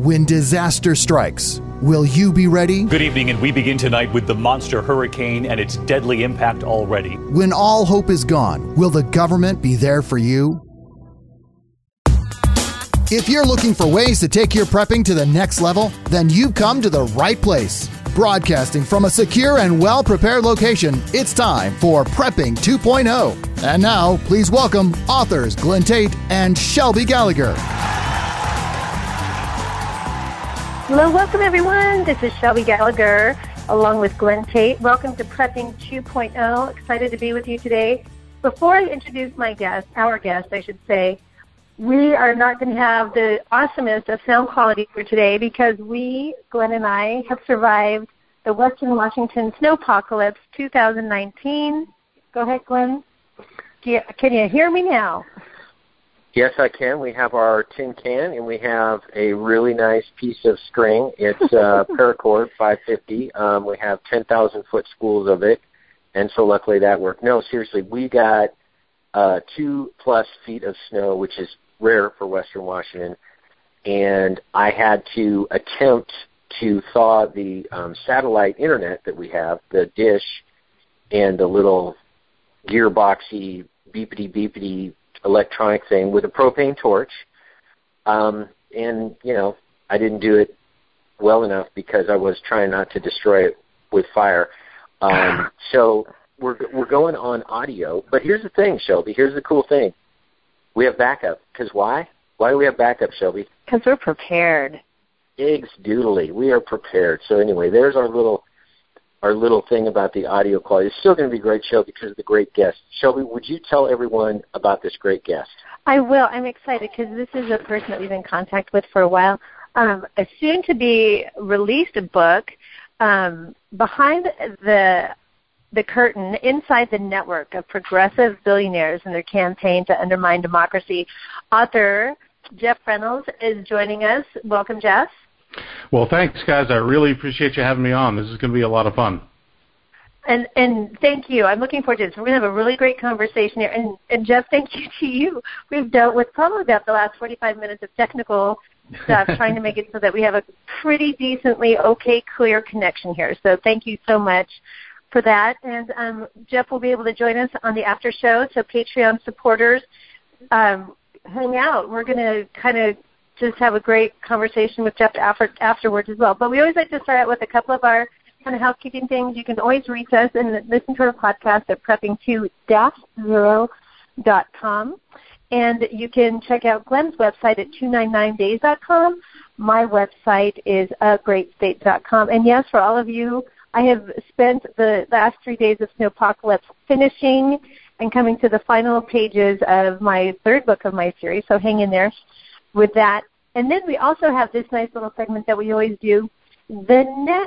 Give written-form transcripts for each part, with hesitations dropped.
When disaster strikes, will you be ready? Good evening, and we begin tonight with the monster hurricane and its deadly impact already. When all hope is gone, will the government be there for you? If you're looking for ways to take your prepping to the next level, then you've come to the right place. Broadcasting from a secure and well-prepared location, it's time for Prepping 2.0. And now, please welcome authors Glenn Tate and Shelby Gallagher. Hello, welcome everyone. This is Shelby Gallagher along with Glenn Tate. Welcome to Prepping 2.0. Excited to be with you today. Before I introduce our guest, I should say, we are not going to have the awesomest of sound quality for today because we, Glenn and I, have survived the Western Washington snowpocalypse 2019. Go ahead, Glenn. Can you hear me now? Yes, I can. We have our tin can, and we have a really nice piece of string. It's paracord 550. We have 10,000-foot spools of it, and so luckily that worked. No, seriously, we got 2+ feet of snow, which is rare for Western Washington, and I had to attempt to thaw the satellite internet that we have, the dish, and the little gearboxy, beepity electronic thing with a propane torch. And, you know, I didn't do it well enough because I was trying not to destroy it with fire. So we're going on audio. But here's the thing, Shelby. Here's the cool thing. We have backup. Because why? Why do we have backup, Shelby? Because we're prepared. Eggs doodly. We are prepared. So anyway, there's our little thing about the audio quality. It's still going to be a great show because of the great guest. Shelby, would you tell everyone about this great guest? I will. I'm excited because this is a person that we've been in contact with for a while. A soon-to-be released book, Behind the Curtain, Inside the Network of Progressive Billionaires and Their Campaign to Undermine Democracy. Author Jeff Reynolds is joining us. Welcome, Jeff. Well, thanks, guys. I really appreciate you having me on. This is going to be a lot of fun. And thank you. I'm looking forward to this. We're going to have a really great conversation here. And Jeff, thank you to you. We've dealt with probably about the last 45 minutes of technical stuff, trying to make it so that we have a pretty decently clear connection here. So thank you so much for that. And Jeff will be able to join us on the after show. So Patreon supporters, hang out. We're going to kind of just have a great conversation with Jeff afterwards as well. But we always like to start out with a couple of our kind of housekeeping things. You can always reach us and listen to our podcast at prepping2-0.com. And you can check out Glenn's website at 299days.com. My website is agreatstate.com. And yes, for all of you, I have spent the last 3 days of Snowpocalypse finishing and coming to the final pages of my third book of my series, so hang in there with that. And then we also have this nice little segment that we always do. We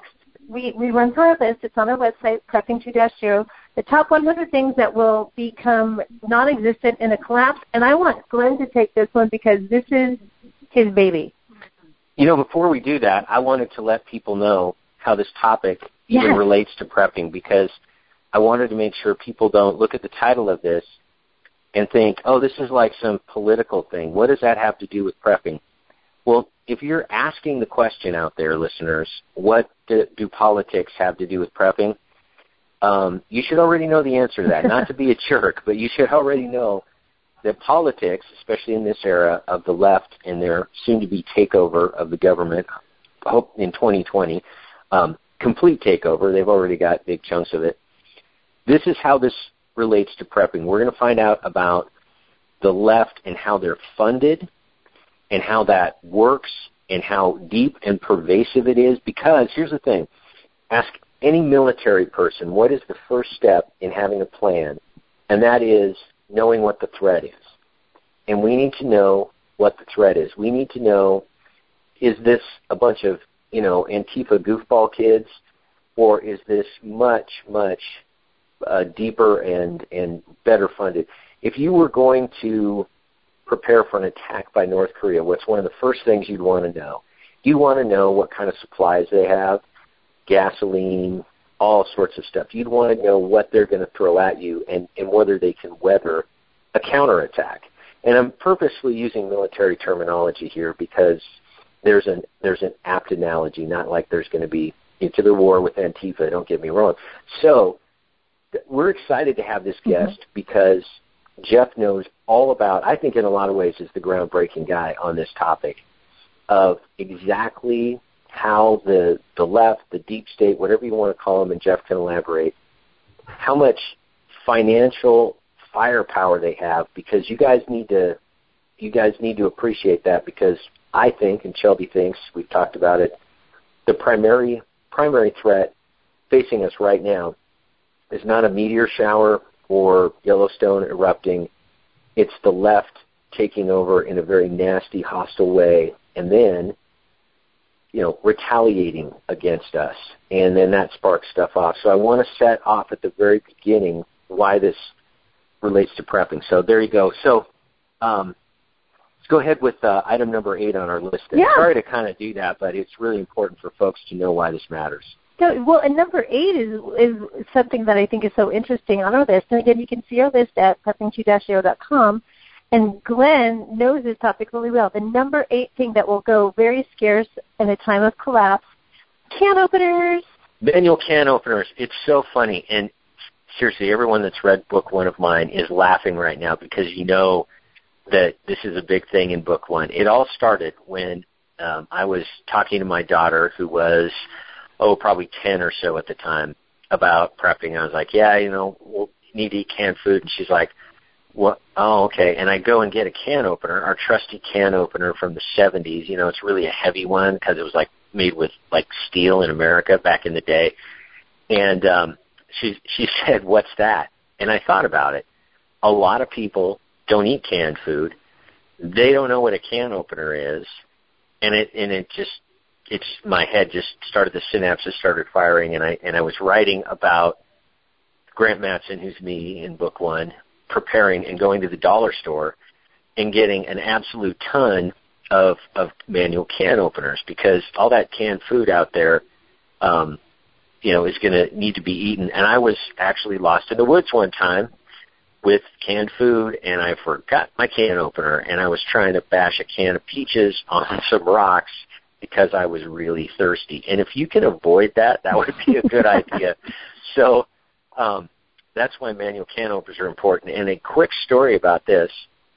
run through our list. It's on our website, Prepping 2-0, the top 100 things that will become non-existent in a collapse. And I want Glenn to take this one because this is his baby. You know, before we do that, I wanted to let people know how this topic even relates to prepping, because I wanted to make sure people don't look at the title of this and think, oh, this is like some political thing. What does that have to do with prepping? Well, if you're asking the question out there, listeners, what do politics have to do with prepping? You should already know the answer to that. Not to be a jerk, but you should already know that politics, especially in this era of the left and their soon-to-be takeover of the government, I hope in 2020, complete takeover. They've already got big chunks of it. This is how this relates to prepping. We're going to find out about the left and how they're funded and how that works and how deep and pervasive it is. Because here's the thing. Ask any military person, what is the first step in having a plan? And that is knowing what the threat is. And we need to know what the threat is. We need to know, is this a bunch of, Antifa goofball kids, or is this much, much deeper and better funded? If you were going to prepare for an attack by North Korea, what's one of the first things you'd want to know? You want to know what kind of supplies they have, gasoline, all sorts of stuff. You'd want to know what they're going to throw at you and whether they can weather a counterattack. And I'm purposely using military terminology here because there's an apt analogy, not like there's going to be into the war with Antifa, don't get me wrong. So we're excited to have this guest because Jeff knows all about, I think in a lot of ways is the groundbreaking guy on this topic of exactly how the left, the deep state, whatever you want to call them, and Jeff can elaborate, how much financial firepower they have, because you guys need to appreciate that, because I think, and Shelby thinks, we've talked about it, the primary threat facing us right now is not a meteor shower or Yellowstone erupting. It's the left taking over in a very nasty, hostile way, and then, retaliating against us. And then that sparks stuff off. So I want to set off at the very beginning why this relates to prepping. So there you go. So let's go ahead with item number 8 on our list. Yeah. Sorry to kind of do that, but it's really important for folks to know why this matters. So, well, and number 8 is something that I think is so interesting on our list. And again, you can see our list at prepping2-0.com. And Glenn knows this topic really well. The number 8 thing that will go very scarce in a time of collapse: can openers. Manual can openers. It's so funny. And seriously, everyone that's read book 1 of mine is laughing right now, because you know that this is a big thing in book 1. It all started when I was talking to my daughter, who was probably 10 or so at the time, about prepping. I was like, we'll need to eat canned food. And she's like, what? Oh, okay. And I go and get a can opener, our trusty can opener from the 70s. It's really a heavy one because it was like made with like steel in America back in the day. And she said, what's that? And I thought about it. A lot of people don't eat canned food. They don't know what a can opener is. And my head just started, the synapses started firing, and I was writing about Grant Matson, who's me in book 1, preparing and going to the dollar store and getting an absolute ton of manual can openers, because all that canned food out there, is going to need to be eaten. And I was actually lost in the woods one time with canned food, and I forgot my can opener, and I was trying to bash a can of peaches on some rocks because I was really thirsty. And if you can avoid that, that would be a good idea. So that's why manual can openers are important. And a quick story about this,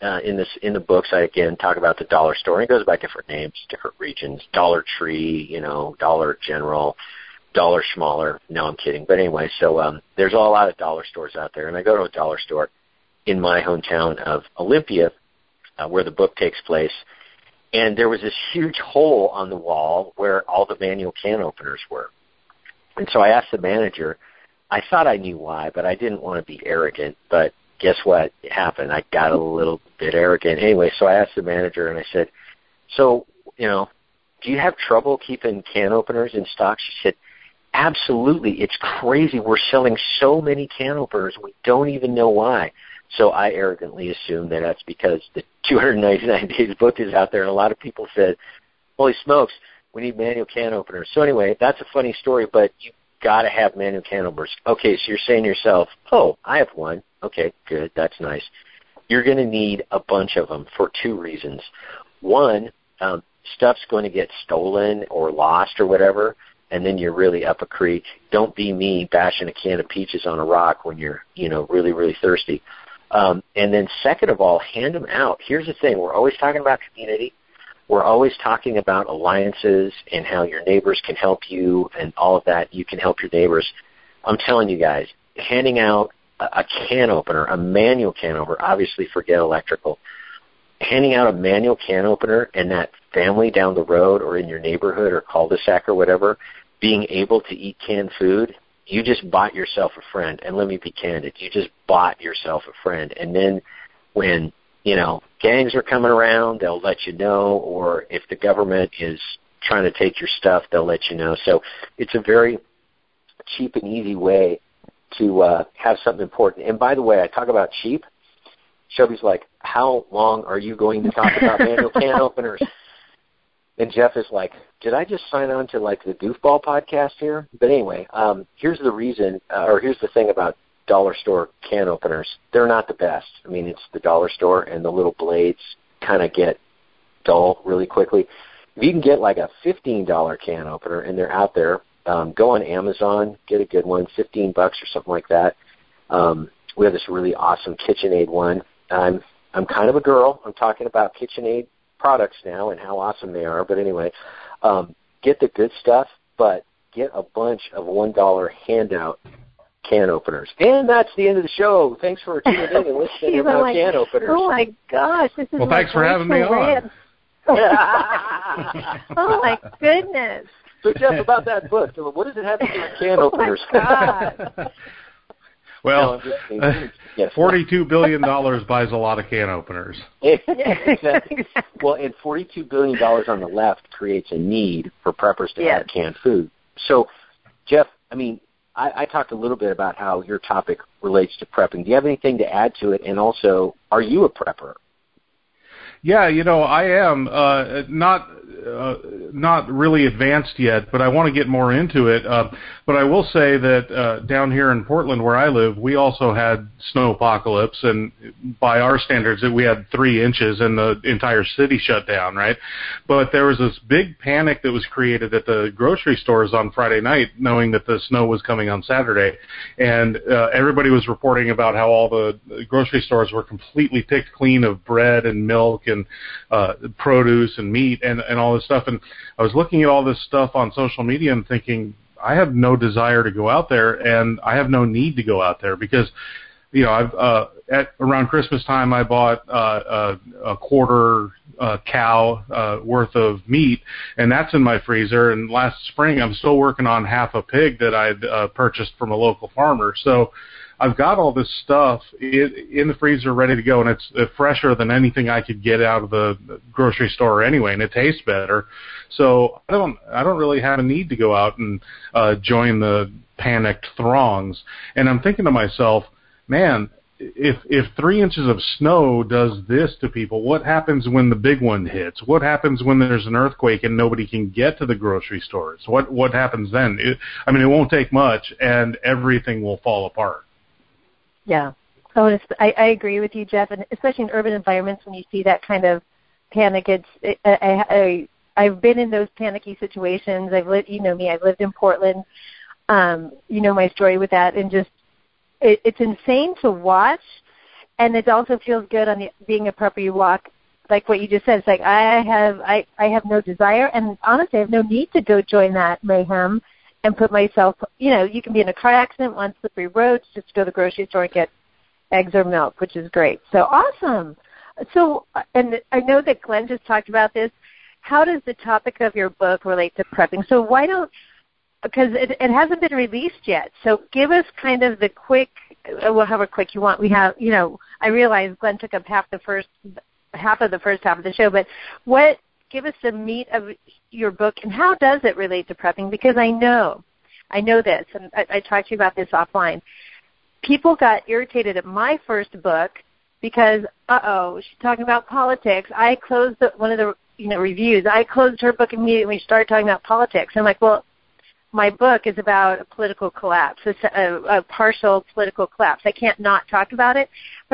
in the books, I again talk about the dollar store. It goes by different names, different regions: Dollar Tree, Dollar General, Dollar Smaller. No, I'm kidding. But anyway, so there's a lot of dollar stores out there. And I go to a dollar store in my hometown of Olympia, where the book takes place. And there was this huge hole on the wall where all the manual can openers were. And so I asked the manager. I thought I knew why, but I didn't want to be arrogant. But guess what happened? I got a little bit arrogant. Anyway, so I asked the manager, and I said, so, do you have trouble keeping can openers in stock? She said, absolutely. It's crazy. We're selling so many can openers. We don't even know why. So I arrogantly assumed that that's because the 299 Days book is out there, and a lot of people said, holy smokes, we need manual can openers. So anyway, that's a funny story, but you got to have manual can openers. Okay, so you're saying to yourself, I have one. Okay, good, that's nice. You're going to need a bunch of them for 2 reasons. One, stuff's going to get stolen or lost or whatever, and then you're really up a creek. Don't be me bashing a can of peaches on a rock when you're, really, really thirsty. And then second of all, hand them out. Here's the thing. We're always talking about community. We're always talking about alliances and how your neighbors can help you and all of that. You can help your neighbors. I'm telling you guys, handing out a can opener, a manual can opener, obviously forget electrical, handing out a manual can opener, and that family down the road or in your neighborhood or cul-de-sac or whatever being able to eat canned food, you just bought yourself a friend. And let me be candid, you just bought yourself a friend. And then when, gangs are coming around, they'll let you know, or if the government is trying to take your stuff, they'll let you know. So it's a very cheap and easy way to have something important. And by the way, I talk about cheap. Shelby's like, how long are you going to talk about manual can openers? And Jeff is like, did I just sign on to like the goofball podcast here? But anyway, here's the reason, or here's the thing about dollar store can openers. They're not the best. I mean, it's the dollar store, and the little blades kind of get dull really quickly. if you can get like a $15 can opener, and they're out there, go on Amazon, get a good one, $15 or something like that. We have this really awesome KitchenAid one. I'm kind of a girl. I'm talking about KitchenAid products now and how awesome they are. But anyway, get the good stuff, but get a bunch of $1 handout can openers. And that's the end of the show. Thanks for tuning in and listening about can openers. Oh, my gosh. This is thanks for having me on. Oh, my goodness. So, Jeff, about that book, what does it have to do with can openers? God. Well, $42 billion buys a lot of can openers. Exactly. Well, and $42 billion on the left creates a need for preppers to have canned food. So, Jeff, I mean, I talked a little bit about how your topic relates to prepping. Do you have anything to add to it? And also, are you a prepper? Yeah, I am not really advanced yet, but I want to get more into it. But I will say that down here in Portland, where I live, we also had snow apocalypse, and by our standards, we had 3 inches, and the entire city shut down, right? But there was this big panic that was created at the grocery stores on Friday night, knowing that the snow was coming on Saturday, and everybody was reporting about how all the grocery stores were completely picked clean of bread and milk and produce and meat and all this stuff. And I was looking at all this stuff on social media and thinking, I have no desire to go out there, and I have no need to go out there because, at around Christmas time, I bought a quarter cow worth of meat, and that's in my freezer. And last spring, I'm still working on half a pig that I'd purchased from a local farmer. So I've got all this stuff in the freezer ready to go, and it's fresher than anything I could get out of the grocery store anyway, and it tastes better. So I don't really have a need to go out and join the panicked throngs. And I'm thinking to myself, man, if 3 inches of snow does this to people, what happens when the big one hits? What happens when there's an earthquake and nobody can get to the grocery stores? What happens then? It won't take much, and everything will fall apart. Yeah. Oh, I agree with you, Jeff, and especially in urban environments when you see that kind of panic. I've been in those panicky situations. I've lived in Portland. You know my story with that, and just it's insane to watch, and it also feels good on being a prepper. You walk, like what you just said. It's like I have no desire, and honestly, I have no need to go join that mayhem and put myself, you can be in a car accident, on slippery roads, just go to the grocery store and get eggs or milk, which is great. So awesome. So, and I know that Glenn just talked about this. How does the topic of your book relate to prepping? So because it hasn't been released yet. So give us kind of the quick, however quick you want. We have, I realize Glenn took up half of the first half of the show, but give us the meat of your book, and how does it relate to prepping? Because I know this, and I talked to you about this offline. People got irritated at my first book because, she's talking about politics. I closed one of the reviews. I closed her book immediately when she started talking about politics. I'm like, well, my book is about a political collapse, a partial political collapse. I can't not talk about it, but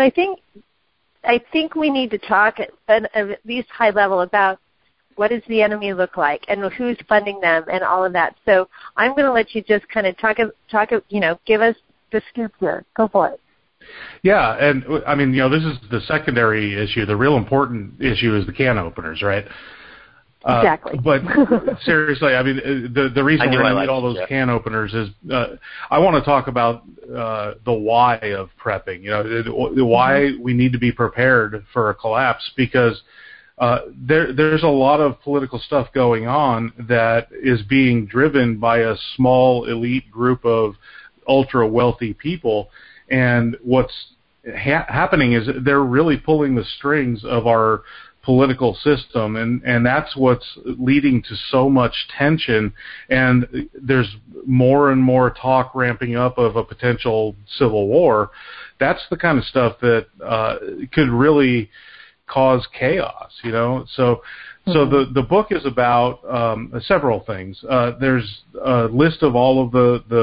I think we need to talk at least high level about what does the enemy look like and who's funding them and all of that. So I'm going to let you just kind of talk, give us the scoop here. Go for it. Yeah, and this is the secondary issue. The real important issue is the can openers, right? Exactly. But seriously, the reason we're going to need all those can openers is I want to talk about the why of prepping. The why we need to be prepared for a collapse, because there's a lot of political stuff going on that is being driven by a small elite group of ultra wealthy people, and what's happening is they're really pulling the strings of our political system, and that's what's leading to so much tension, and there's more and more talk ramping up of a potential civil war. That's the kind of stuff that could really cause chaos, So the book is about several things. There's a list of all of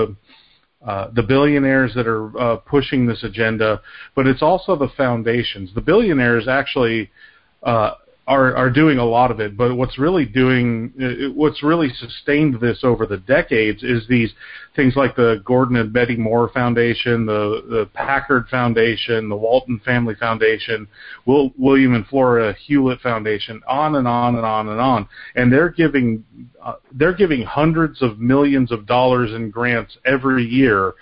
the billionaires that are pushing this agenda, but it's also the foundations. The billionaires actually are doing a lot of it, but what's really sustained this over the decades is these things like the Gordon and Betty Moore Foundation, the Packard Foundation, the Walton Family Foundation, William and Flora Hewlett Foundation, on and on and on and on, and they're giving hundreds of millions of dollars in grants every year.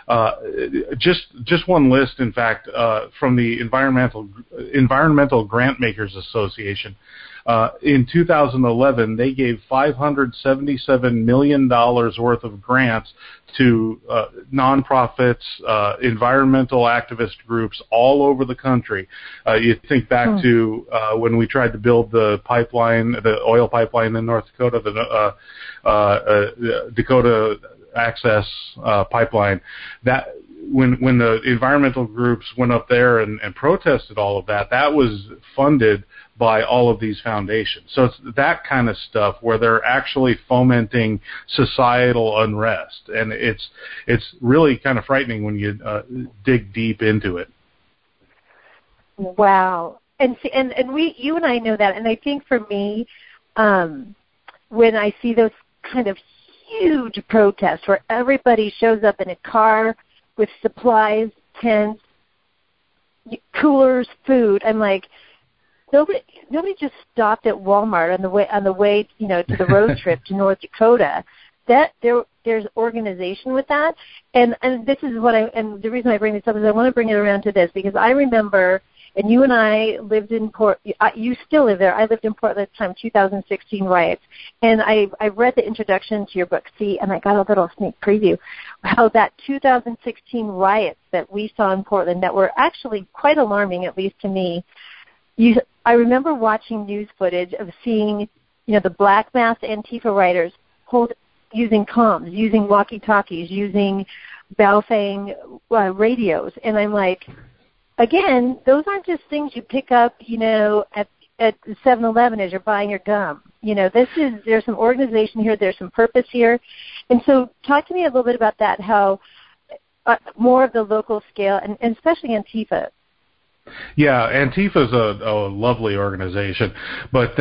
Just one list, in fact, from the Environmental Grant Makers Association. In 2011, they gave $577 million worth of grants to nonprofits, environmental activist groups all over the country. You think back to when we tried to build the oil pipeline in North Dakota, the Dakota Access pipeline, that when the environmental groups went up there and protested all of that, that was funded by all of these foundations. So it's that kind of stuff where they're actually fomenting societal unrest, and it's really kind of frightening when you dig deep into it. Wow. And you and I know that, and I think for me, when I see those kind of huge protests where everybody shows up in a car with supplies, tents, coolers, food, I'm like, nobody just stopped at Walmart on the way to the road trip to North Dakota. That there's organization with that, and this is and the reason I bring this up is I want to bring it around to this, because I remember. And you and I lived in you still live there. I lived in Portland at the time, 2016 riots. And I read the introduction to your book, See, and I got a little sneak preview, how that 2016 riots that we saw in Portland that were actually quite alarming, at least to me. I remember watching news footage of seeing, the black masked Antifa rioters using comms, using walkie-talkies, using Baofeng radios. And I'm like, again, those aren't just things you pick up, at 7-Eleven as you're buying your gum. There's some organization here, there's some purpose here. And so talk to me a little bit about that, how more of the local scale, and especially Antifa. Yeah, Antifa is a lovely organization, but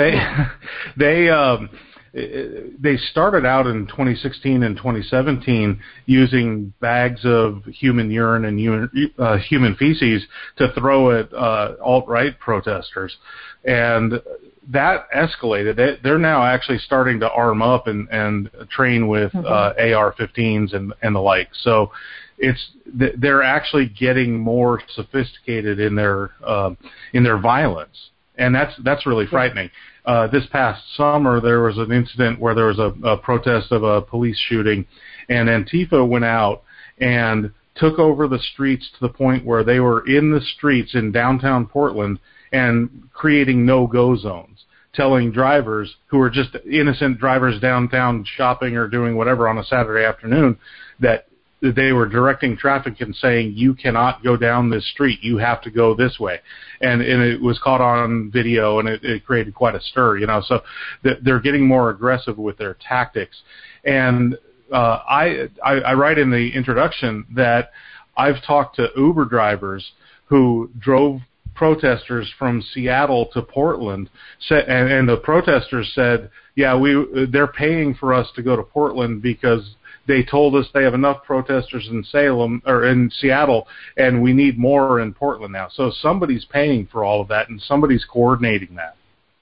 they started out in 2016 and 2017 using bags of human urine and human feces to throw at alt-right protesters, and that escalated. They're now actually starting to arm up and train with AR-15s and the like. So they're actually getting more sophisticated in their violence, and that's really frightening. This past summer, there was an incident where there was a protest of a police shooting, and Antifa went out and took over the streets to the point where they were in the streets in downtown Portland and creating no-go zones, telling drivers who were just innocent drivers downtown shopping or doing whatever on a Saturday afternoon that they were directing traffic and saying, you cannot go down this street, you have to go this way. And it was caught on video, and it created quite a stir, so they're getting more aggressive with their tactics. And I write in the introduction that I've talked to Uber drivers who drove protesters from Seattle to Portland, and the protesters said, yeah, they're paying for us to go to Portland because they told us they have enough protesters in Seattle, and we need more in Portland now. So somebody's paying for all of that, and somebody's coordinating that.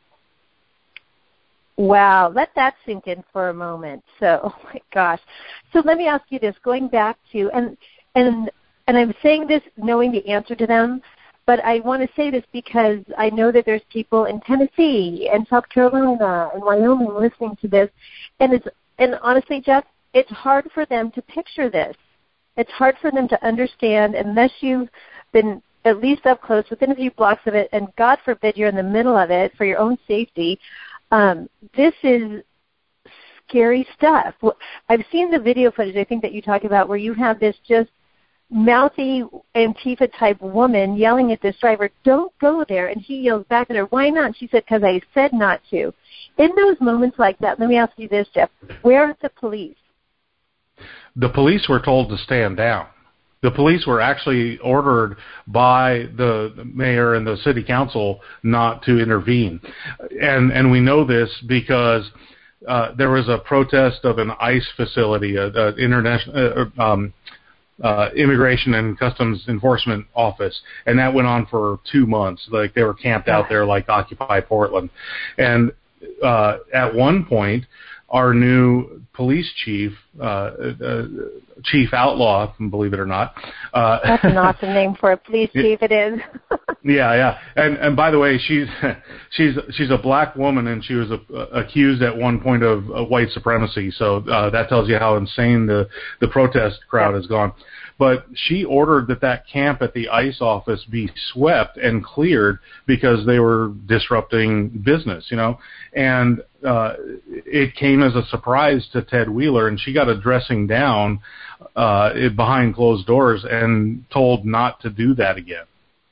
Wow, let that sink in for a moment. So, oh my gosh. So let me ask you this, going back to, and I'm saying this knowing the answer to them, but I want to say this because I know that there's people in Tennessee and South Carolina and Wyoming listening to this, and honestly, Jeff, it's hard for them to picture this. It's hard for them to understand unless you've been at least up close within a few blocks of it, and God forbid you're in the middle of it for your own safety. This is scary stuff. I've seen the video footage, I think, that you talk about where you have this just mouthy Antifa-type woman yelling at this driver, don't go there, and he yells back at her, why not? She said, because I said not to. In those moments like that, let me ask you this, Jeff, where are the police? The police were told to stand down. The police were actually ordered by the mayor and the city council not to intervene. And we know this because there was a protest of an ICE facility, an international Immigration and Customs Enforcement Office, and that went on for 2 months. Like, they were camped out there like Occupy Portland. And at one point, our new police chief, Chief Outlaw, believe it or not. That's an awesome name for a police chief. It is. Yeah. And by the way, she's a black woman, and she was accused at one point of white supremacy. So that tells you how insane the protest crowd has gone. But she ordered that camp at the ICE office be swept and cleared because they were disrupting business, And it came as a surprise to Ted Wheeler, and she got a dressing down behind closed doors and told not to do that again.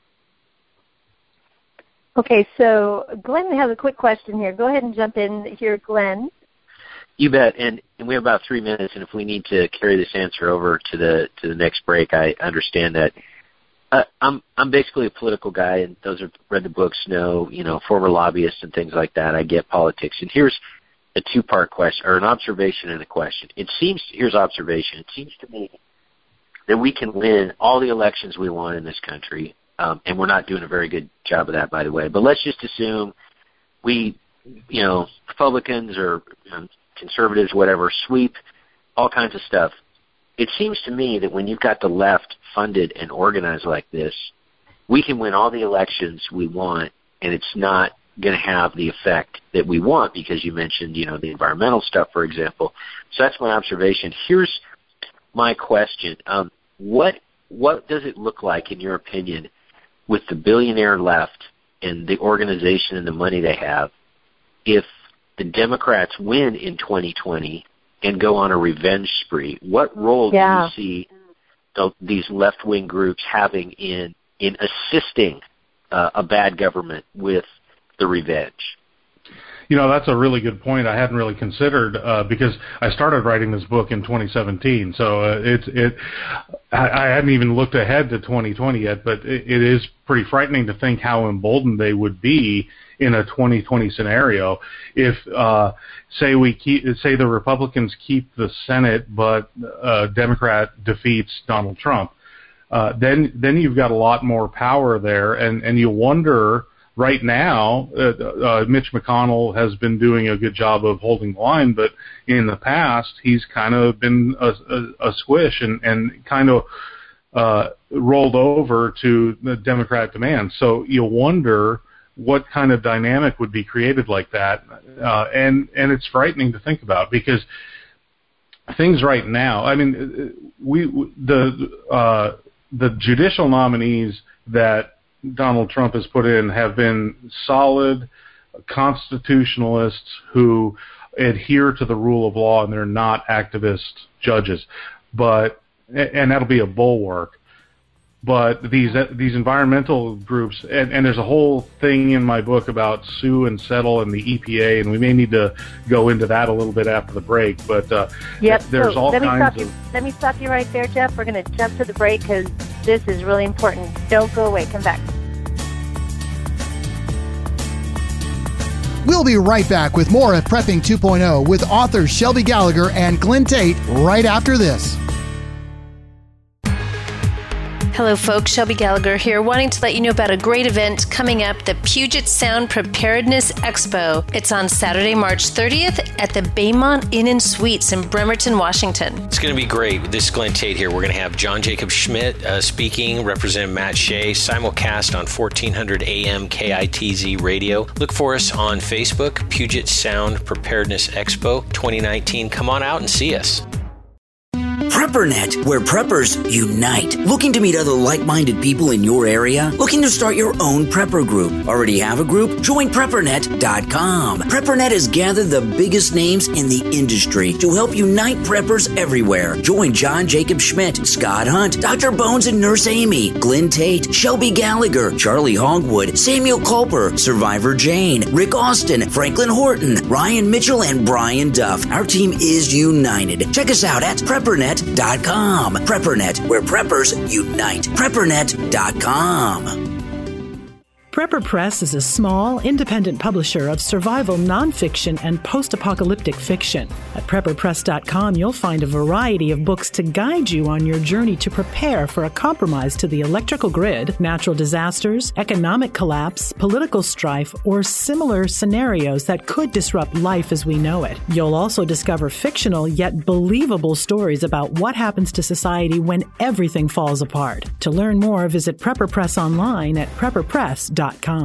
Okay, so Glenn has a quick question here. Go ahead and jump in here, Glenn. You bet, and we have about 3 minutes, and if we need to carry this answer over to the next break, I understand that. I'm basically a political guy, and those who read the books know, former lobbyist and things like that. I get politics, and here's a two-part question, or an observation and a question. Here's observation. It seems to me that we can win all the elections we want in this country, and we're not doing a very good job of that, by the way. But let's just assume we, Republicans or conservatives, whatever, sweep all kinds of stuff. It seems to me that when you've got the left funded and organized like this, we can win all the elections we want, and it's not going to have the effect that we want because you mentioned, the environmental stuff, for example. So that's my observation. Here's my question. What does it look like, in your opinion, with the billionaire left and the organization and the money they have, if the Democrats win in 2020 and go on a revenge spree? What role do you see these left-wing groups having in assisting a bad government with the revenge? That's a really good point. I hadn't really considered because I started writing this book in 2017, so I hadn't even looked ahead to 2020 yet. But it is pretty frightening to think how emboldened they would be in a 2020 scenario if, say the Republicans keep the Senate, but Democrat defeats Donald Trump. Then you've got a lot more power there, and you wonder. Right now, Mitch McConnell has been doing a good job of holding the line, but in the past, he's kind of been a squish and kind of rolled over to the Democrat demands. So you wonder what kind of dynamic would be created like that, and it's frightening to think about because things right now. I mean, the judicial nominees that Donald Trump has put in have been solid constitutionalists who adhere to the rule of law, and they're not activist judges. And that'll be a bulwark. But these environmental groups, and there's a whole thing in my book about sue and settle and the EPA, and we may need to go into that a little bit after the break. But there's all kinds of... Let me stop you right there, Jeff. We're going to jump to the break because this is really important. Don't go away. Come back. We'll be right back with more of Prepping 2.0 with authors Shelby Gallagher and Glenn Tate right after this. Hello folks, Shelby Gallagher here, wanting to let you know about a great event coming up, the Puget Sound Preparedness Expo. It's on Saturday, March 30th at the Baymont Inn and Suites in Bremerton, Washington. It's going to be great. This is Glenn Tate here. We're going to have John Jacob Schmidt speaking, Representative Matt Shea, simulcast on 1400 AM KITZ radio. Look for us on Facebook, Puget Sound Preparedness Expo 2019. Come on out and see us. PrepperNet, where preppers unite. Looking to meet other like-minded people in your area? Looking to start your own prepper group? Already have a group? Join PrepperNet.com. PrepperNet has gathered the biggest names in the industry to help unite preppers everywhere. Join John Jacob Schmidt, Scott Hunt, Dr. Bones and Nurse Amy, Glenn Tate, Shelby Gallagher, Charlie Hogwood, Samuel Culper, Survivor Jane, Rick Austin, Franklin Horton, Ryan Mitchell, and Brian Duff. Our team is united. Check us out at PrepperNet.com. PrepperNet.com. PrepperNet, where preppers unite. PrepperNet.com. Prepper Press is a small, independent publisher of survival nonfiction and post-apocalyptic fiction. At PrepperPress.com, you'll find a variety of books to guide you on your journey to prepare for a compromise to the electrical grid, natural disasters, economic collapse, political strife, or similar scenarios that could disrupt life as we know it. You'll also discover fictional yet believable stories about what happens to society when everything falls apart. To learn more, visit Prepper Press online at PrepperPress.com.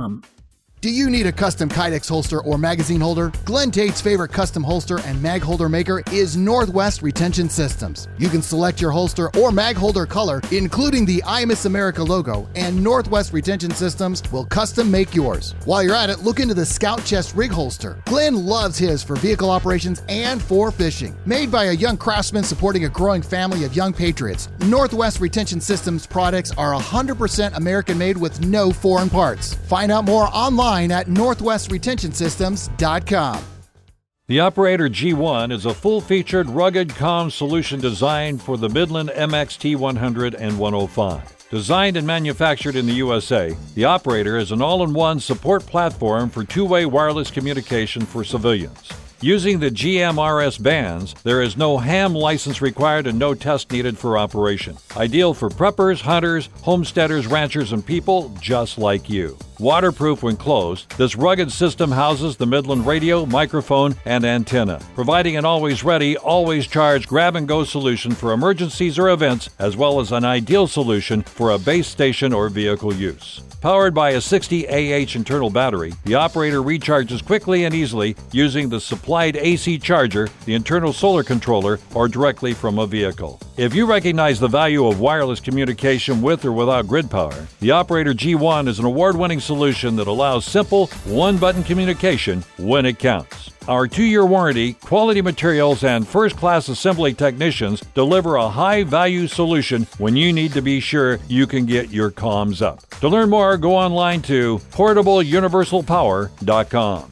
Do you need a custom Kydex holster or magazine holder? Glenn Tate's favorite custom holster and mag holder maker is Northwest Retention Systems. You can select your holster or mag holder color, including the I Miss America logo, and Northwest Retention Systems will custom make yours. While you're at it, look into the Scout Chest rig holster. Glenn loves his for vehicle operations and for fishing. Made by a young craftsman supporting a growing family of young patriots, Northwest Retention Systems products are 100% American-made with no foreign parts. Find out more online at northwestretentionsystems.com. The Operator G1 is a full-featured rugged comm solution designed for the Midland MXT100 and 105. Designed and manufactured in the USA, the Operator is an all-in-one support platform for two-way wireless communication for civilians. Using the GMRS bands, there is no ham license required and no test needed for operation. Ideal for preppers, hunters, homesteaders, ranchers, and people just like you. Waterproof when closed, this rugged system houses the Midland radio, microphone, and antenna, providing an always-ready, always-charged grab-and-go solution for emergencies or events, as well as an ideal solution for a base station or vehicle use. Powered by a 60 AH internal battery, the Operator recharges quickly and easily using the supplied AC charger, the internal solar controller, or directly from a vehicle. If you recognize the value of wireless communication with or without grid power, the Operator G1 is an award-winning solution that allows simple, one-button communication when it counts. Our 2-year warranty, quality materials, and first-class assembly technicians deliver a high-value solution when you need to be sure you can get your comms up. To learn more, go online to portableuniversalpower.com.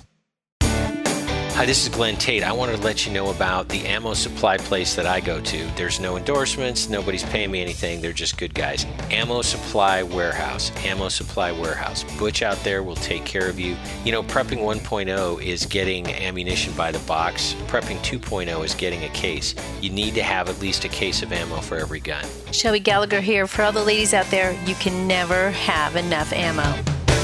Hi, this is Glenn Tate. I wanted to let you know about the ammo supply place that I go to. There's no endorsements. Nobody's paying me anything. They're just good guys. Ammo Supply Warehouse. Ammo Supply Warehouse. Butch out there will take care of you. You know, Prepping 1.0 is getting ammunition by the box. Prepping 2.0 is getting a case. You need to have at least a case of ammo for every gun. Shelby Gallagher here. For all the ladies out there, you can never have enough ammo.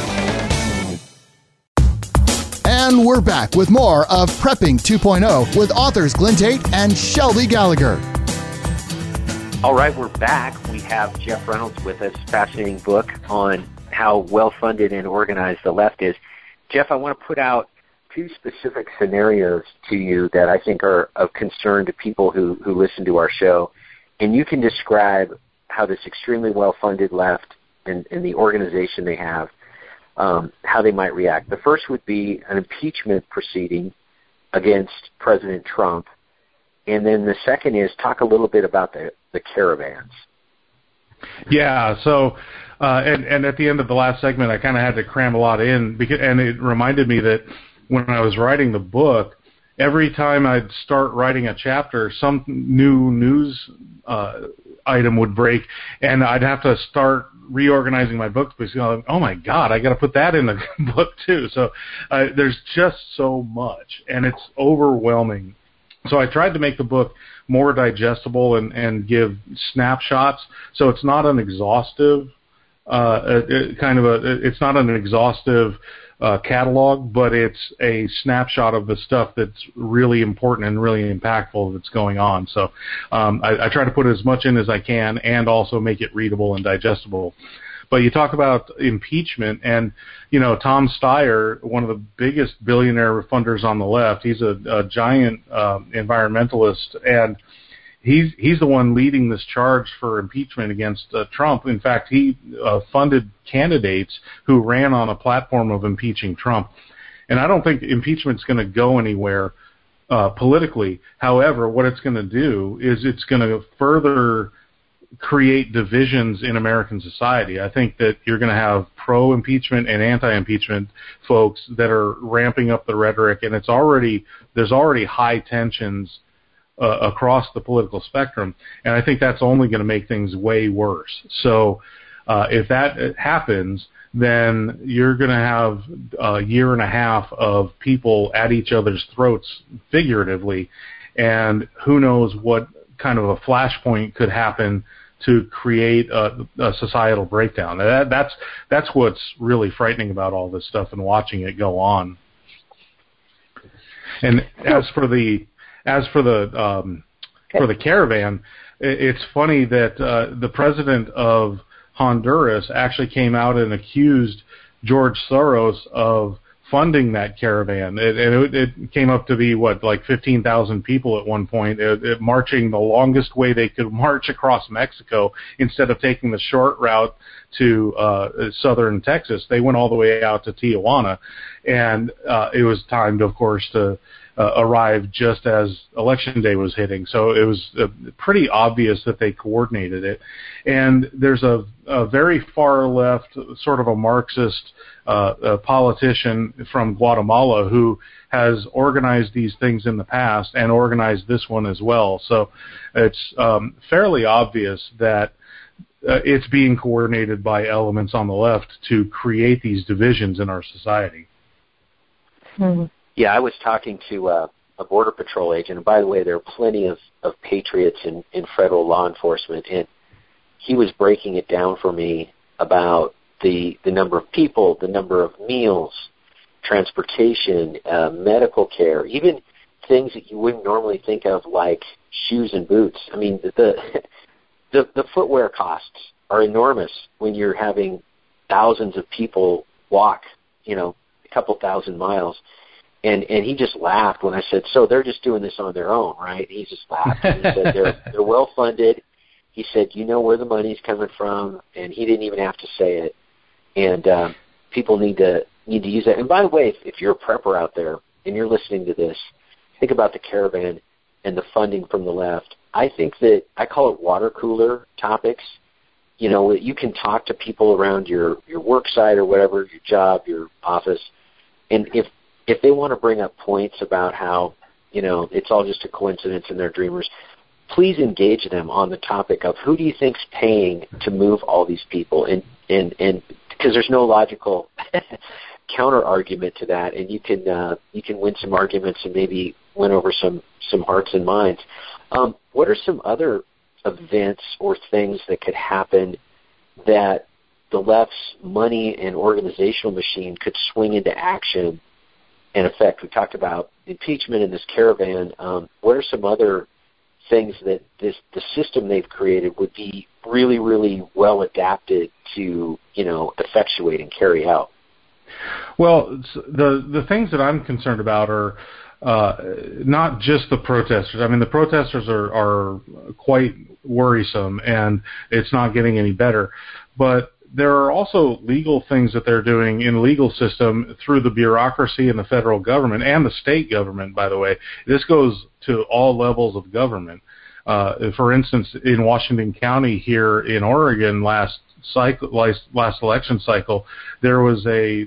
And we're back with more of Prepping 2.0 with authors Glenn Tate and Shelby Gallagher. All right, we're back. We have Jeff Reynolds with us. Fascinating book on how well-funded and organized the left is. Jeff, I want to put out 2 specific scenarios to you that I think are of concern to people who listen to our show. And you can describe how this extremely well-funded left and the organization they have, how they might react. The first would be an impeachment proceeding against President Trump. And then the second is talk a little bit about the caravans. Yeah, so and at the end of the last segment, I kind of had to cram a lot in, and it reminded me that when I was writing the book, every time I'd start writing a chapter, some new news item would break, and I'd have to start reorganizing my book because, oh my God, I got to put that in the book too. So there's just so much, and it's overwhelming. So I tried to make the book more digestible and give snapshots. So it's not an exhaustive it's not an exhaustive catalog, but it's a snapshot of the stuff that's really important and really impactful that's going on. So I try to put as much in as I can and also make it readable and digestible. But you talk about impeachment, and Tom Steyer, one of the biggest billionaire funders on the left, he's a giant environmentalist, and he's the one leading this charge for impeachment against Trump. In fact, he funded candidates who ran on a platform of impeaching Trump. And I don't think impeachment's going to go anywhere politically. However, what it's going to do is it's going to further create divisions in American society. I think that you're going to have pro-impeachment and anti-impeachment folks that are ramping up the rhetoric, and there's already high tensions across the political spectrum, and I think that's only going to make things way worse. So if that happens, then you're going to have a year and a half of people at each other's throats, figuratively, and who knows what kind of a flashpoint could happen to create a societal breakdown. That's what's really frightening about all this stuff and watching it go on. And as for the caravan, it's funny that the president of Honduras actually came out and accused George Soros of funding that caravan. It came up to be, like 15,000 people at one point, marching the longest way they could march across Mexico. Instead of taking the short route to southern Texas, they went all the way out to Tijuana. And it was timed, of course, to arrive just as Election Day was hitting. So it was pretty obvious that they coordinated it. And there's a very far left, sort of a Marxist politician from Guatemala who has organized these things in the past and organized this one as well. So it's fairly obvious that it's being coordinated by elements on the left to create these divisions in our society. Mm-hmm. Yeah, I was talking to a Border Patrol agent, and by the way, there are plenty of patriots in federal law enforcement, and he was breaking it down for me about the number of people, the number of meals, transportation, medical care, even things that you wouldn't normally think of like shoes and boots. I mean, the footwear costs are enormous when you're having thousands of people walk, a couple thousand miles. And he just laughed when I said, so they're just doing this on their own, right? He just laughed. And he said they're well funded. He said, you know where the money's coming from, and he didn't even have to say it. And people need to use that. And by the way, if you're a prepper out there and you're listening to this, think about the caravan and the funding from the left. I think that I call it water cooler topics. You can talk to people around your work site or whatever, your job, your office, and if they want to bring up points about how, it's all just a coincidence and they're dreamers, please engage them on the topic of who do you think's paying to move all these people, and because there's no logical counter argument to that, and you can win some arguments and maybe win over some hearts and minds. What are some other events or things that could happen that the left's money and organizational machine could swing into action and affect? We talked about impeachment in this caravan. What are some other things that the system they've created would be really, really well adapted to, effectuate and carry out? Well, the things that I'm concerned about are not just the protesters. I mean, the protesters are quite worrisome, and it's not getting any better. But there are also legal things that they're doing in the legal system through the bureaucracy in the federal government and the state government, by the way. This goes to all levels of government. For instance, in Washington County here in Oregon last election cycle, there was a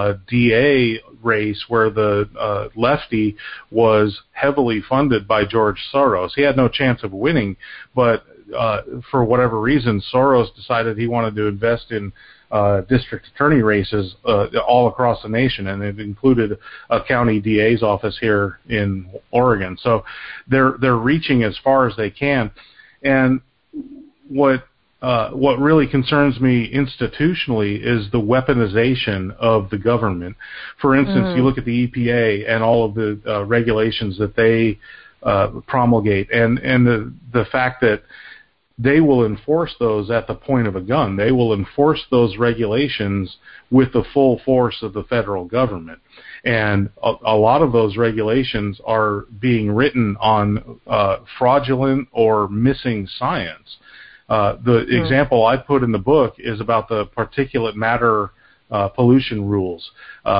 DA race where the lefty was heavily funded by George Soros. He had no chance of winning, but for whatever reason, Soros decided he wanted to invest in district attorney races all across the nation, and it included a county DA's office here in Oregon. So they're reaching as far as they can. And what really concerns me institutionally is the weaponization of the government. For instance, you look at the EPA and all of the regulations that they promulgate, and the fact that they will enforce those at the point of a gun. They will enforce those regulations with the full force of the federal government. And a lot of those regulations are being written on fraudulent or missing science. The example I put in the book is about the particulate matter pollution rules.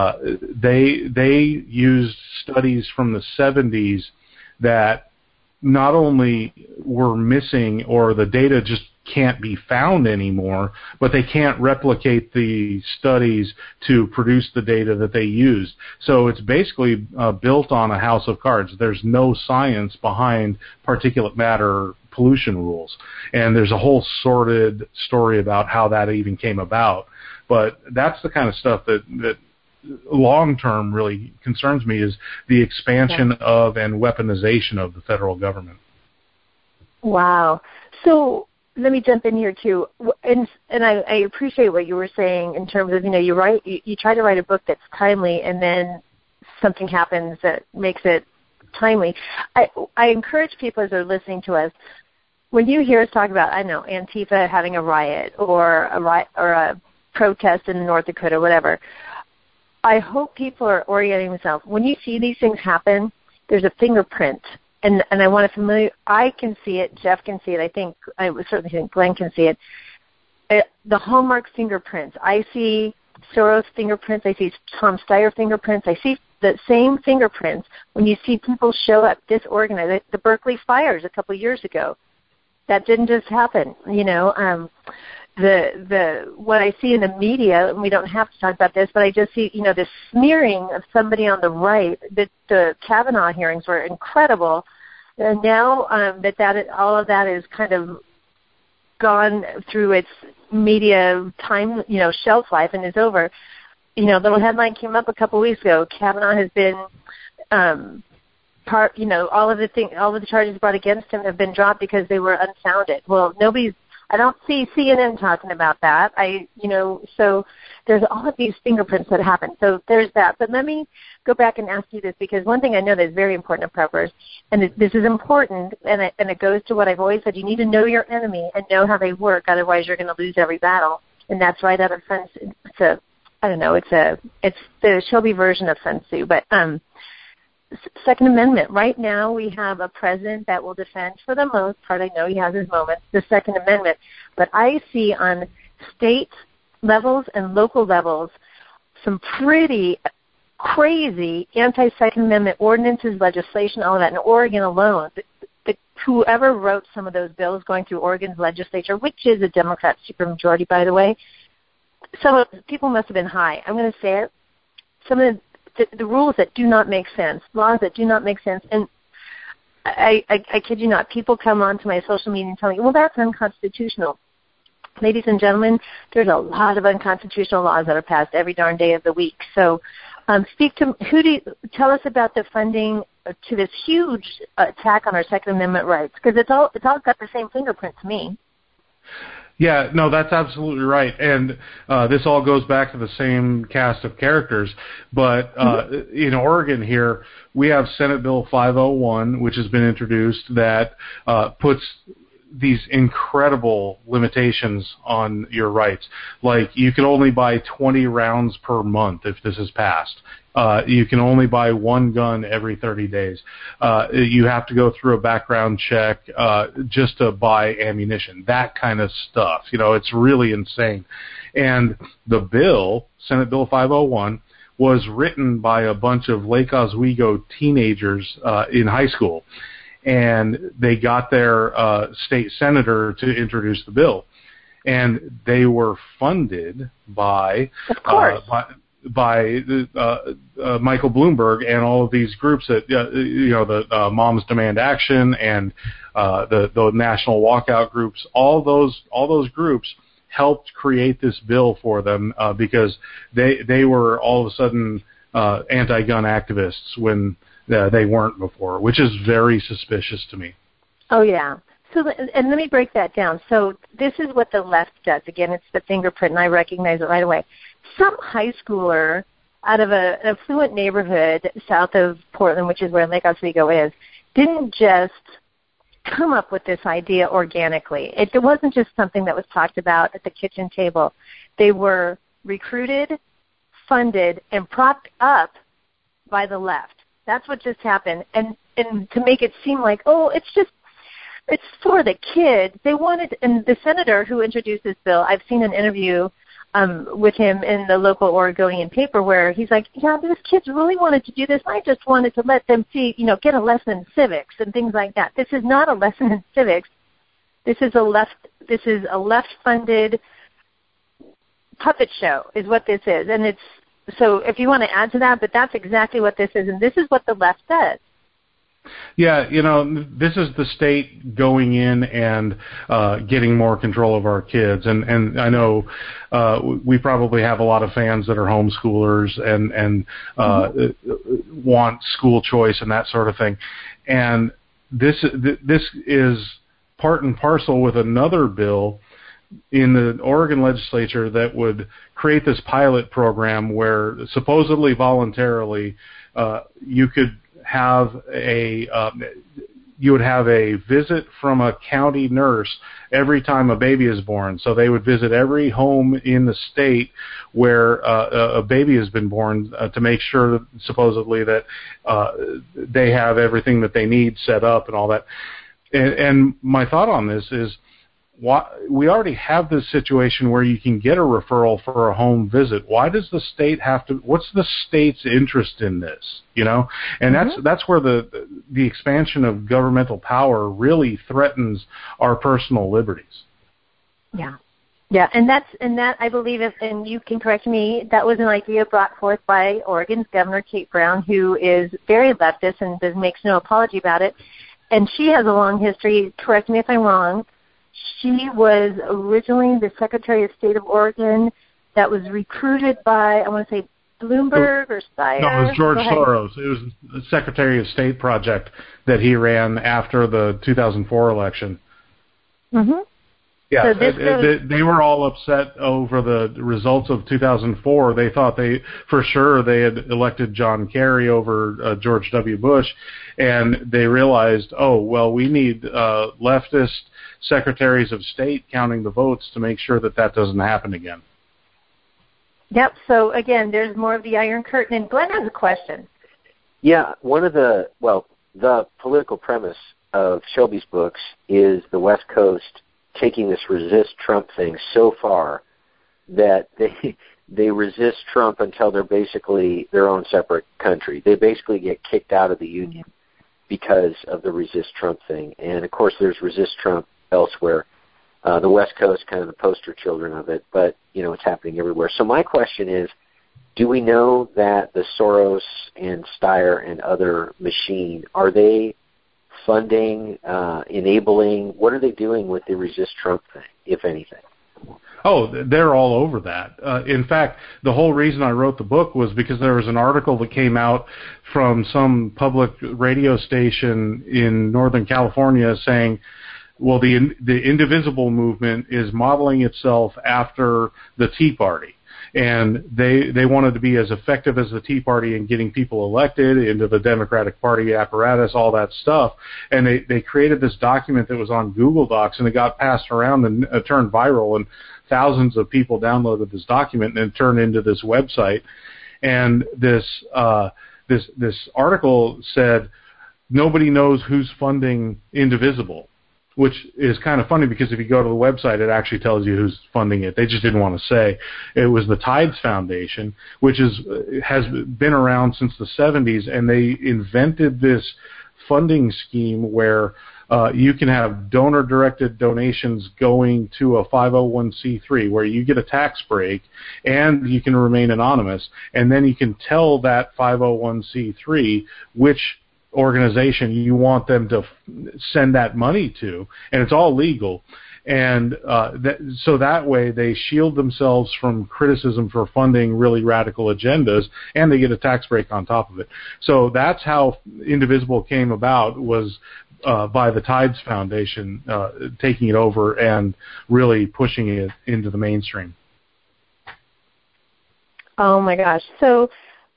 They used studies from the 70s that not only were missing, or the data just can't be found anymore, but they can't replicate the studies to produce the data that they used. So it's basically built on a house of cards. There's no science behind particulate matter pollution rules. And there's a whole sordid story about how that even came about. But that's the kind of stuff that long-term really concerns me, is the expansion of and weaponization of the federal government. Wow. So let me jump in here too, and I appreciate what you were saying in terms of, you try to write a book that's timely, and then something happens that makes it timely. I encourage people as they're listening to us, when you hear us talk about, Antifa having a riot or a protest in North Dakota, whatever, I hope people are orienting themselves. When you see these things happen, there's a fingerprint. And I want to I can see it, Jeff can see it, I certainly think Glenn can see it. The hallmark fingerprints. I see Soros fingerprints, I see Tom Steyer fingerprints, I see the same fingerprints when you see people show up disorganized. The Berkeley fires a couple of years ago. That didn't just happen, what I see in the media, and we don't have to talk about this, but I just see, the smearing of somebody on the right. The Kavanaugh hearings were incredible, and now all of that is kind of gone through its media time, shelf life, and is over. Little headline came up a couple of weeks ago. Kavanaugh has been all of the charges brought against him have been dropped because they were unfounded. Well, I don't see CNN talking about that. So there's all of these fingerprints that happen. So there's that. But let me go back and ask you this, because one thing I know that is very important to preppers, and this is important, and it goes to what I've always said: you need to know your enemy and know how they work. Otherwise, you're going to lose every battle. And that's right out of it's the Shelby version of Sun Tzu, but. Second Amendment. Right now we have a president that will defend, for the most part, I know he has his moments, the Second Amendment. But I see on state levels and local levels some pretty crazy anti-Second Amendment ordinances, legislation, all of that. In Oregon alone, whoever wrote some of those bills going through Oregon's legislature, which is a Democrat supermajority, by the way, people must have been high. I'm going to say it. Some of the rules that do not make sense, laws that do not make sense, and I kid you not, people come onto my social media and tell me, well, that's unconstitutional. Ladies and gentlemen, there's a lot of unconstitutional laws that are passed every darn day of the week. So tell us about the funding to this huge attack on our Second Amendment rights, because it's all got the same fingerprint to me. Yeah, no, that's absolutely right. And this all goes back to the same cast of characters. But in Oregon here, we have Senate Bill 501, which has been introduced, that puts these incredible limitations on your rights. Like, you can only buy 20 rounds per month if this is passed. You can only buy one gun every 30 days. You have to go through a background check just to buy ammunition, that kind of stuff. It's really insane. And the bill, Senate Bill 501, was written by a bunch of Lake Oswego teenagers in high school. And they got their state senator to introduce the bill. And they were funded by... Of course. By Michael Bloomberg and all of these groups that the Moms Demand Action and the National Walkout groups. All those groups helped create this bill for them because they were all of a sudden anti-gun activists when they weren't before, which is very suspicious to me. Oh yeah. So, and let me break that down. So this is what the left does. Again, it's the fingerprint, and I recognize it right away. Some high schooler out of an affluent neighborhood south of Portland, which is where Lake Oswego is, didn't just come up with this idea organically. It wasn't just something that was talked about at the kitchen table. They were recruited, funded, and propped up by the left. That's what just happened. And to make it seem like, it's for the kids. They wanted, and the senator who introduced this bill, I've seen an interview with him in the local Oregonian paper where he's like, yeah, these kids really wanted to do this. I just wanted to let them see, get a lesson in civics and things like that. This is not a lesson in civics. This is a left-funded puppet show is what this is. And it's, so if you want to add to that, but that's exactly what this is, and this is what the left does. Yeah, this is the state going in and getting more control of our kids. And I know we probably have a lot of fans that are homeschoolers and want school choice and that sort of thing. And this is part and parcel with another bill in the Oregon legislature that would create this pilot program where supposedly voluntarily you could have you would have a visit from a county nurse every time a baby is born. So they would visit every home in the state where a baby has been born to make sure, supposedly, that they have everything that they need set up and all that. And my thought on this is, we already have this situation where you can get a referral for a home visit. Why does the state have to? What's the state's interest in this? And that's where the expansion of governmental power really threatens our personal liberties. Yeah, and that I believe, and you can correct me, that was an idea brought forth by Oregon's Governor Kate Brown, who is very leftist and makes no apology about it. And she has a long history. Correct me if I'm wrong. She was originally the Secretary of State of Oregon that was recruited by, I want to say, Bloomberg or Steyer. No, it was George Soros. It was the Secretary of State project that he ran after the 2004 election. Mm-hmm. Yeah, so they were all upset over the results of 2004. They thought they had elected John Kerry over George W. Bush, and they realized, we need leftist secretaries of state counting the votes to make sure that doesn't happen again. Yep, so again, there's more of the Iron Curtain, and Glenn has a question. Yeah, the political premise of Shelby's books is the West Coast taking this resist Trump thing so far that they resist Trump until they're basically their own separate country. They basically get kicked out of the union because of the resist Trump thing. And, of course, there's resist Trump elsewhere. The West Coast, kind of the poster children of it, but, it's happening everywhere. So my question is, do we know that the Soros and Steyer and other machine, are they funding, enabling, what are they doing with the resist Trump thing, if anything? Oh, they're all over that. In fact, the whole reason I wrote the book was because there was an article that came out from some public radio station in Northern California saying, well, the Indivisible movement is modeling itself after the Tea Party. And they wanted to be as effective as the Tea Party in getting people elected into the Democratic Party apparatus, all that stuff. And they created this document that was on Google Docs, and it got passed around and turned viral, and thousands of people downloaded this document, and it turned into this website. And this article said nobody knows who's funding Indivisible, which is kind of funny because if you go to the website, it actually tells you who's funding it. They just didn't want to say. It was the Tides Foundation, which has been around since the 70s, and they invented this funding scheme where you can have donor-directed donations going to a 501c3 where you get a tax break and you can remain anonymous, and then you can tell that 501c3 which organization you want them to send that money to, and it's all legal. And so that way they shield themselves from criticism for funding really radical agendas, and they get a tax break on top of it. So that's how Indivisible came about, was by the Tides Foundation taking it over and really pushing it into the mainstream. Oh my gosh. So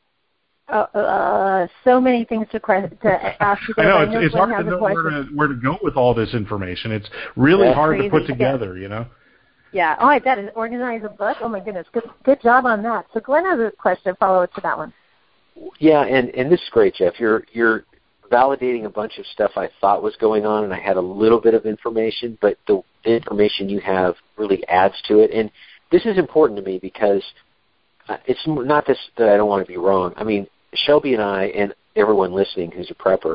so many things to ask you. I know it's hard to know where to go with all this information. It's really hard to put together, Yeah. Oh, I bet. Organize a book. Oh my goodness. Good job on that. So Glenn has a question. Follow up to that one. Yeah, and this is great, Jeff. You're validating a bunch of stuff I thought was going on, and I had a little bit of information, but the information you have really adds to it. And this is important to me because it's not this that I don't want to be wrong. I mean, Shelby and I and everyone listening who's a prepper,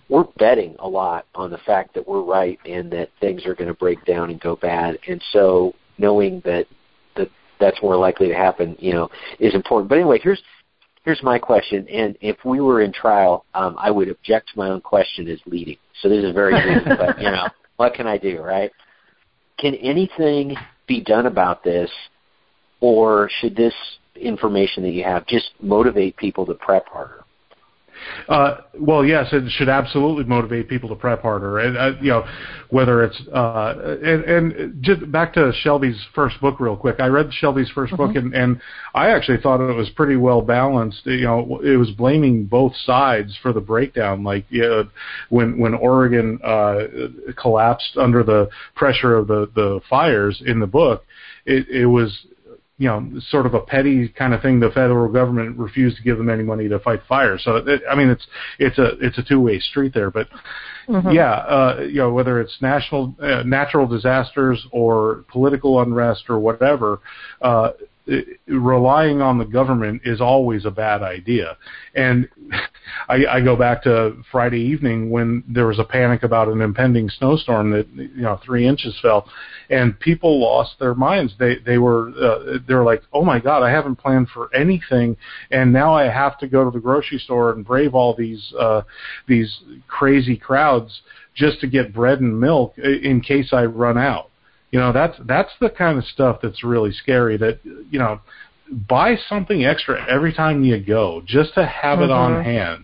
we're betting a lot on the fact that we're right and that things are going to break down and go bad. And so knowing that that's more likely to happen, is important. But anyway, here's my question. And if we were in trial, I would object to my own question as leading. So this is very leading, but, what can I do, right? Can anything be done about this, or should this information that you have just motivate people to prep harder? Well, yes, it should absolutely motivate people to prep harder, and whether it's and just back to Shelby's first book real quick. I read Shelby's first book, and I actually thought it was pretty well balanced. It was blaming both sides for the breakdown. Like when Oregon collapsed under the pressure of the fires in the book, it was sort of a petty kind of thing. The federal government refused to give them any money to fight fires. So, it's a two-way street there. But, whether it's natural disasters or political unrest or whatever, relying on the government is always a bad idea. And I go back to Friday evening when there was a panic about an impending snowstorm that 3 inches fell, and people lost their minds. They were like, oh my God, I haven't planned for anything, and now I have to go to the grocery store and brave all these crazy crowds just to get bread and milk in case I run out. That's the kind of stuff that's really scary. That buy something extra every time you go, just to have it on hand.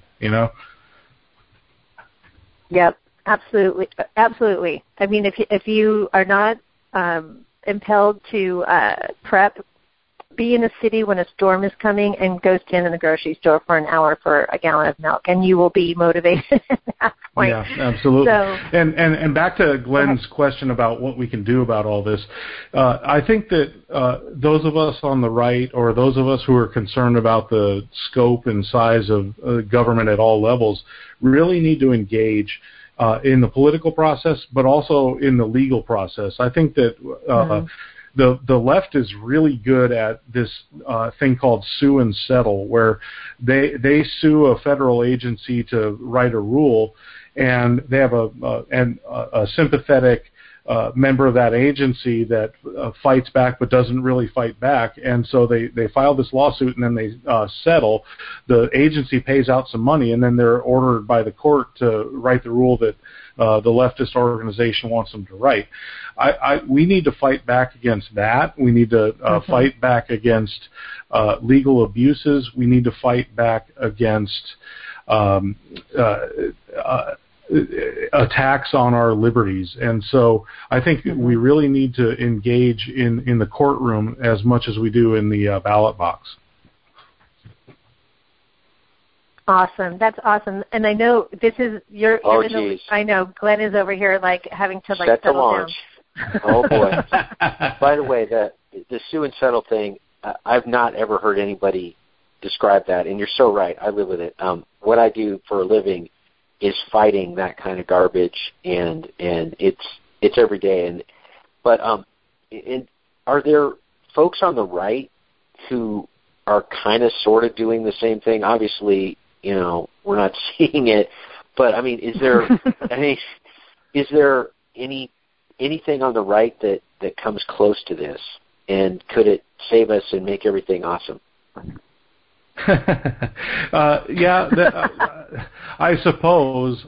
Yep, absolutely. I mean, if you are not impelled to prep, be in a city when a storm is coming and go stand in the grocery store for an hour for a gallon of milk, and you will be motivated at that point. Yeah, absolutely. So, and back to Glenn's question about what we can do about all this, I think that those of us on the right, or those of us who are concerned about the scope and size of government at all levels, really need to engage in the political process, but also in the legal process. I think that the left is really good at this thing called sue and settle, where they sue a federal agency to write a rule, and they have a sympathetic member of that agency that fights back but doesn't really fight back, and so they file this lawsuit, and then they settle. The agency pays out some money, and then they're ordered by the court to write the rule that the leftist organization wants them to write. We need to fight back against that. We need to fight back against legal abuses. We need to fight back against attacks on our liberties. And so I think we really need to engage in the courtroom as much as we do in the ballot box. Awesome. That's awesome. And I know this is I know Glenn is over here having to settle down. Oh boy. By the way, the sue and settle thing, I've not ever heard anybody describe that, and you're so right. I live with it. What I do for a living is fighting that kind of garbage, and it's every day. But are there folks on the right who are kind of sort of doing the same thing? Obviously, we're not seeing it, but I mean, is there anything on the right that comes close to this, and could it save us and make everything awesome? I suppose.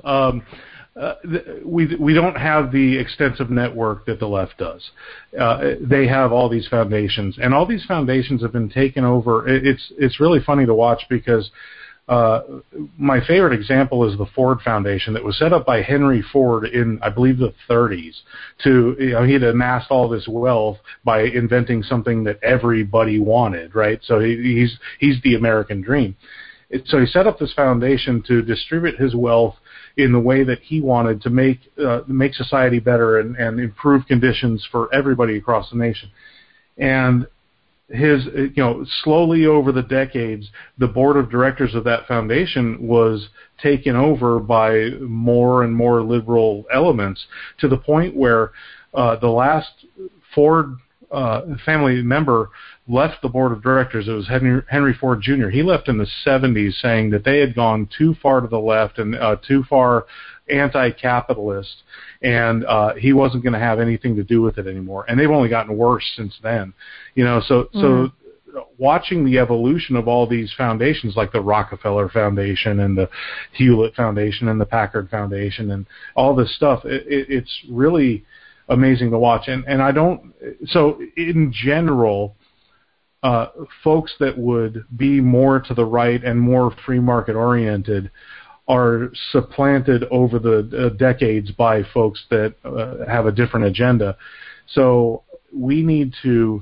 We don't have the extensive network that the left does. They have all these foundations, and all these foundations have been taken over. It's really funny to watch, because my favorite example is the Ford Foundation that was set up by Henry Ford in, I believe, the 30s. He had amassed all this wealth by inventing something that everybody wanted, right? So he's the American dream. So he set up this foundation to distribute his wealth in the way that he wanted to make society better and improve conditions for everybody across the nation. And slowly over the decades, the board of directors of that foundation was taken over by more and more liberal elements, to the point where the last Ford family member left the board of directors. It was Henry Ford Jr. He left in the 70s saying that they had gone too far to the left and too far anti-capitalist, and he wasn't going to have anything to do with it anymore. And they've only gotten worse since then. So watching the evolution of all these foundations, like the Rockefeller Foundation and the Hewlett Foundation and the Packard Foundation and all this stuff, it's really amazing to watch. And so in general, folks that would be more to the right and more free market oriented are supplanted over the decades by folks that have a different agenda. So we need to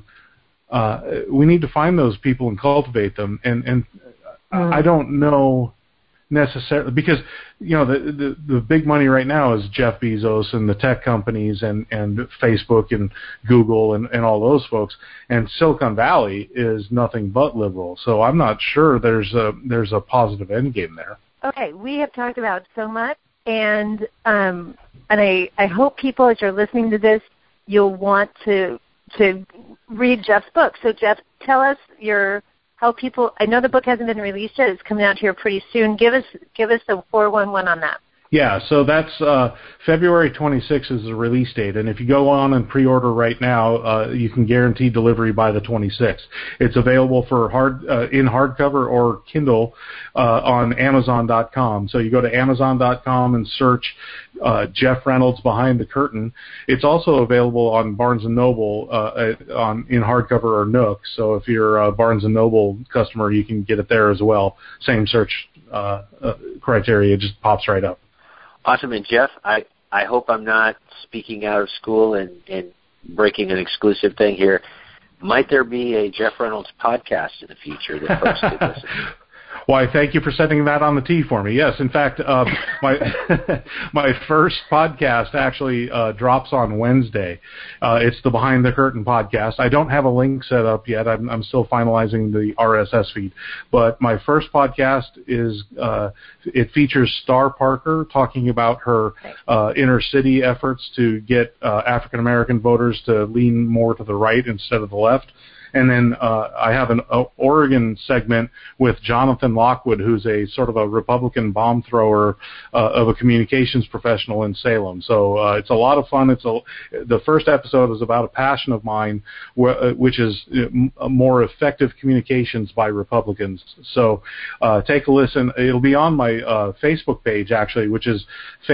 find those people and cultivate them. And I don't know necessarily, because the big money right now is Jeff Bezos and the tech companies and Facebook and Google and all those folks, and Silicon Valley is nothing but liberal. So I'm not sure there's a positive end game there. Okay, we have talked about so much, and I hope people, as you're listening to this, you'll want to read Jeff's book. So Jeff, tell us how people. I know the book hasn't been released yet. It's coming out here pretty soon. Give us the 411 on that. Yeah, so that's February 26th is the release date, and if you go on and pre-order right now, you can guarantee delivery by the 26th. It's available for in hardcover or Kindle on Amazon.com. So you go to Amazon.com and search Jeff Reynolds Behind the Curtain. It's also available on Barnes & Noble in hardcover or Nook. So if you're a Barnes & Noble customer, you can get it there as well. Same search criteria, it just pops right up. Awesome. And Jeff, I hope I'm not speaking out of school and breaking an exclusive thing here. Might there be a Jeff Reynolds podcast in the future that folks could listen to? Why, thank you for setting that on the tee for me. Yes, in fact, my first podcast actually drops on Wednesday. It's the Behind the Curtain podcast. I don't have a link set up yet. I'm still finalizing the RSS feed. But my first podcast it features Star Parker talking about her inner city efforts to get African American voters to lean more to the right instead of the left. And then I have an Oregon segment with Jonathan Lockwood, who's a sort of a Republican bomb thrower of a communications professional in Salem. So it's a lot of fun. The first episode is about a passion of mine, which is more effective communications by Republicans. So take a listen. It'll be on my Facebook page, actually, which is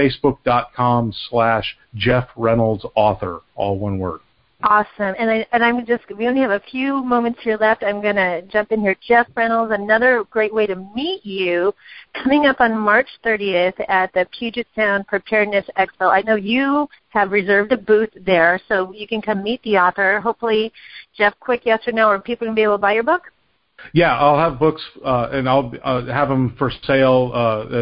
facebook.com/Jeff Reynolds Author, all one word. Awesome. And we only have a few moments here left. I'm going to jump in here. Jeff Reynolds, another great way to meet you, coming up on March 30th at the Puget Sound Preparedness Expo. I know you have reserved a booth there, so you can come meet the author. Hopefully, Jeff, quick yes or no, are people going to be able to buy your book? Yeah, I'll have books, and I'll have them for sale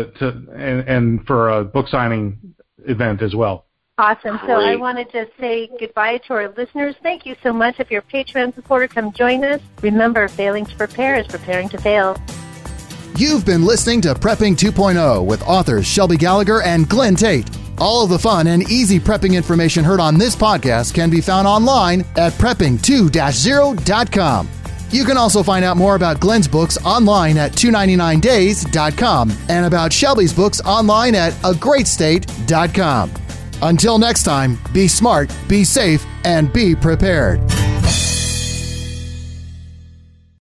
and for a book signing event as well. Awesome. So I want to just say goodbye to our listeners. Thank you so much. If you're a Patreon supporter, come join us. Remember, failing to prepare is preparing to fail. You've been listening to Prepping 2.0 with authors Shelby Gallagher and Glenn Tate. All of the fun and easy prepping information heard on this podcast can be found online at prepping2-0.com. You can also find out more about Glenn's books online at 299days.com and about Shelby's books online at agreatstate.com. Until next time, be smart, be safe, and be prepared.